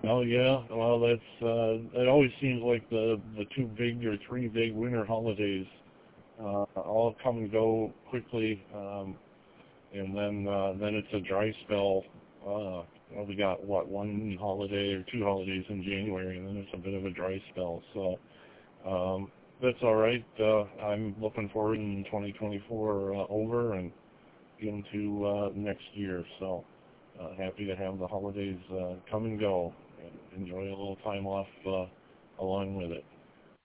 Oh yeah, well it always seems like the two big or three big winter holidays all come and go quickly, and then it's a dry spell. Well, we got what, one holiday or two holidays in January, and then it's a bit of a dry spell. So that's all right. I'm looking forward in 2024 over and into next year. So happy to have the holidays come and go, and enjoy a little time off along with it.